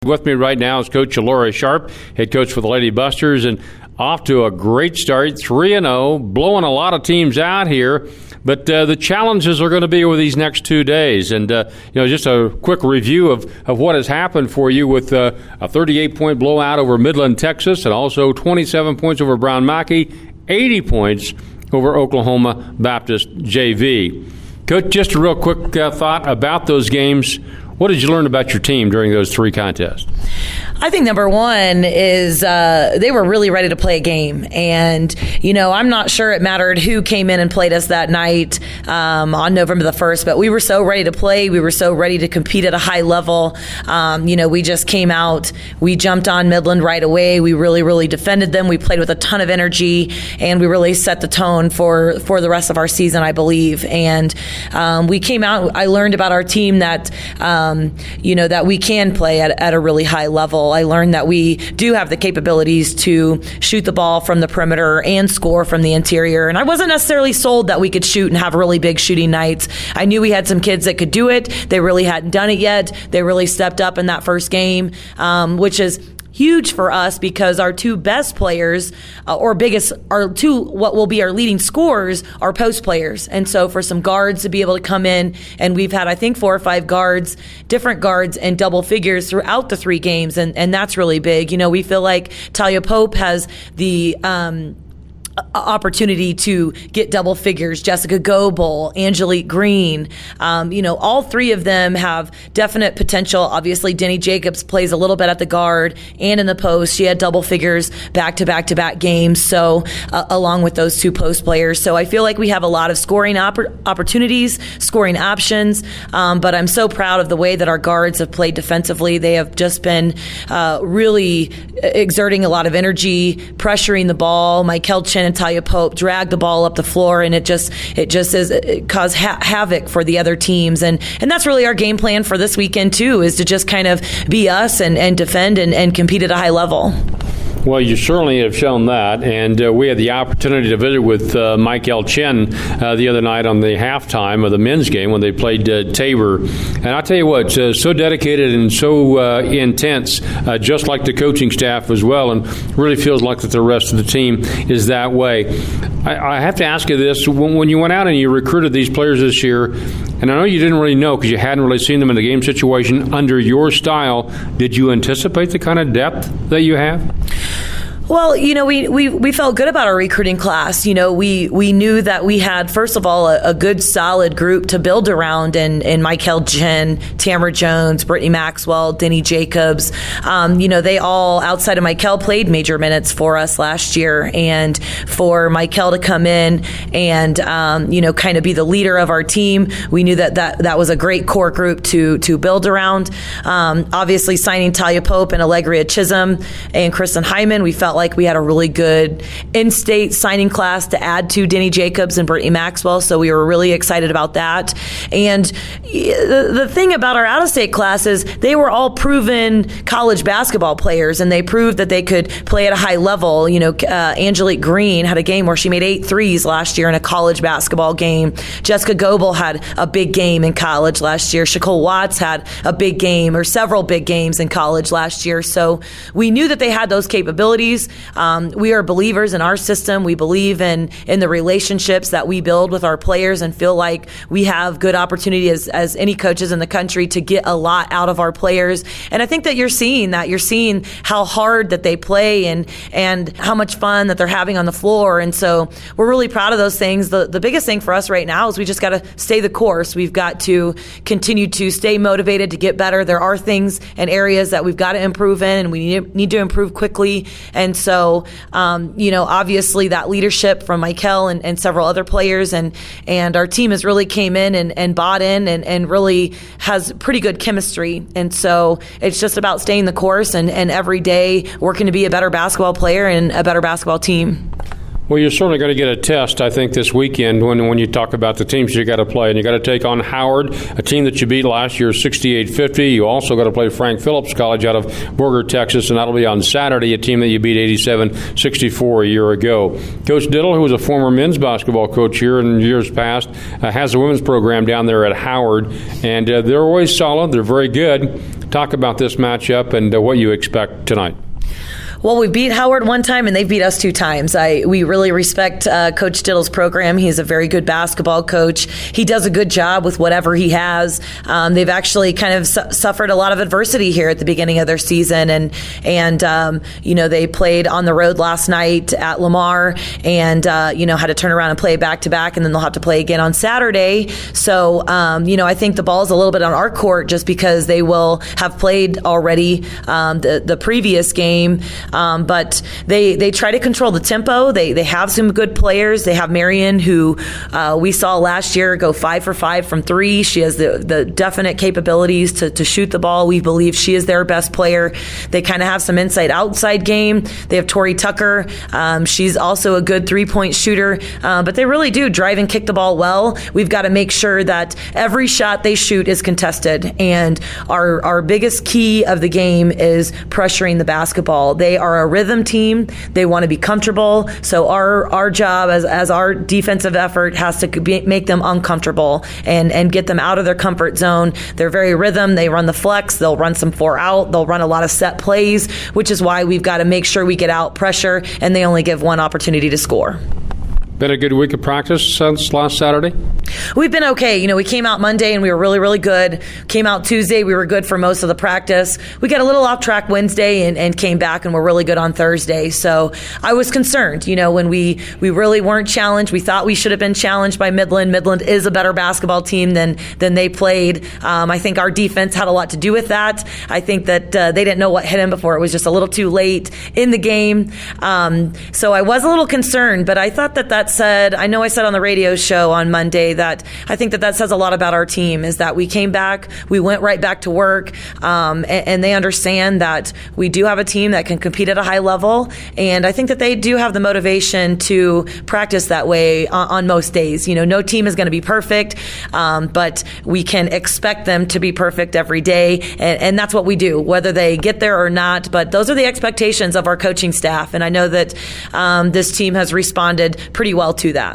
With me right now is Coach Laura Sharp, head coach for the Lady Busters, and off to a great start, 3-0, blowing a lot of teams out here. But the challenges are going to be over these next 2 days. And, just a quick review of what has happened for you with a 38-point blowout over Midland, Texas, and also 27 points over Brown Mackey, 80 points over Oklahoma Baptist JV. Coach, just a real quick thought about those games. What did you learn about your team during those three contests? I think number one is they were really ready to play a game. And, I'm not sure it mattered who came in and played us that night on November the 1st, but we were so ready to play. We were so ready to compete at a high level. We just came out. We jumped on Midland right away. We really, really defended them. We played with a ton of energy, and we really set the tone for the rest of our season, I believe. And we came out. I learned about our team that that we can play at a really high level. I learned that we do have the capabilities to shoot the ball from the perimeter and score from the interior. And I wasn't necessarily sold that we could shoot and have really big shooting nights. I knew we had some kids that could do it. They really hadn't done it yet. They really stepped up in that first game, which is huge for us because our two best players what will be our leading scorers are post players. And so for some guards to be able to come in, and we've had, I think, 4 or 5 different guards in double figures throughout the 3 games. And that's really big. We feel like Talia Pope has the opportunity to get double figures. Jessica Goebel, Angelique Green, all 3 of them have definite potential. Obviously, Denny Jacobs plays a little bit at the guard and in the post. She had double figures back-to-back-to-back games, so along with those 2 post players. So I feel like we have a lot of scoring opportunities, scoring options, but I'm so proud of the way that our guards have played defensively. They have just been really exerting a lot of energy, pressuring the ball. Michael Chen and Talia Pope drag the ball up the floor, and it caused havoc for the other teams. And that's really our game plan for this weekend, too, is to just kind of be us and defend and compete at a high level. Well, you certainly have shown that, and we had the opportunity to visit with Michael Chen the other night on the halftime of the men's game when they played Tabor. And I'll tell you what, so dedicated and so intense, just like the coaching staff as well, and really feels like that the rest of the team is that way. I have to ask you this. When you went out and you recruited these players this year, and I know you didn't really know because you hadn't really seen them in the game situation under your style, did you anticipate the kind of depth that you have? Well, we felt good about our recruiting class. We knew that we had, first of all, a good, solid group to build around in Michael Jen, Tamara Jones, Brittany Maxwell, Denny Jacobs. They all, outside of Michael, played major minutes for us last year. And for Michael to come in and, kind of be the leader of our team, we knew that was a great core group to build around. Obviously, signing Talia Pope and Allegria Chisholm and Kristen Hyman, we felt like we had a really good in-state signing class to add to Denny Jacobs and Brittany Maxwell, so we were really excited about that. And the thing about our out-of-state class is they were all proven college basketball players, and they proved that they could play at a high level. Angelique Green had a game where she made 8 threes last year in a college basketball game. Jessica Goebel had a big game in college last year. Shaquille Watts had a big game or several big games in college last year. So we knew that they had those capabilities. We are believers in our system. We believe in the relationships that we build with our players and feel like we have good opportunity as any coaches in the country to get a lot out of our players. And I think that you're seeing that. You're seeing how hard that they play and how much fun that they're having on the floor. And so we're really proud of those things. The biggest thing for us right now is we just got to stay the course. We've got to continue to stay motivated to get better. There are things and areas that we've got to improve in, and we need to improve quickly. And so, obviously that leadership from Michael and several other players and our team has really came in and bought in and really has pretty good chemistry. And so it's just about staying the course and every day working to be a better basketball player and a better basketball team. Well, you're certainly going to get a test, I think, this weekend when you talk about the teams you got to play. And you got to take on Howard, a team that you beat last year 68-50. You also got to play Frank Phillips College out of Borger, Texas, and that'll be on Saturday, a team that you beat 87-64 a year ago. Coach Diddle, who was a former men's basketball coach here in years past, has a women's program down there at Howard. And they're always solid. They're very good. Talk about this matchup and what you expect tonight. Well, we beat Howard one time, and they beat us 2 times. We really respect Coach Diddle's program. He's a very good basketball coach. He does a good job with whatever he has. They've actually kind of suffered a lot of adversity here at the beginning of their season, and they played on the road last night at Lamar, and had to turn around and play back to back, and then they'll have to play again on Saturday. So I think the ball's a little bit on our court just because they will have played already the previous game. But they try to control the tempo. They have some good players. They have Marion, who we saw last year go 5 for 5 from 3. She has the definite capabilities to shoot the ball. We believe she is their best player. They kind of have some inside-outside game. They have Tori Tucker. She's also a good 3-point shooter. But they really do drive and kick the ball well. We've got to make sure that every shot they shoot is contested. And our biggest key of the game is pressuring the basketball. They are a rhythm team. They want to be comfortable. So our job as our defensive effort has to make them uncomfortable and get them out of their comfort zone. They're very rhythm. They run the flex. They'll run some 4 out. They'll run a lot of set plays, which is why we've got to make sure we get out pressure, and they only give 1 opportunity to score. Been a good week of practice since last Saturday? We've been okay. We came out Monday and we were really, really good. Came out Tuesday, we were good for most of the practice. We got a little off track Wednesday and came back and were really good on Thursday. So I was concerned, when we really weren't challenged. We thought we should have been challenged by Midland. Midland is a better basketball team than they played. I think our defense had a lot to do with that. I think that they didn't know what hit them before. It was just a little too late in the game. So I was a little concerned, but I thought that said, I know I said on the radio show on Monday that I think that says a lot about our team, is that we came back, we went right back to work, and they understand that we do have a team that can compete at a high level, and I think that they do have the motivation to practice that way on most days. No team is going to be perfect, but we can expect them to be perfect every day, and that's what we do, whether they get there or not. But those are the expectations of our coaching staff, and I know that this team has responded pretty well to that.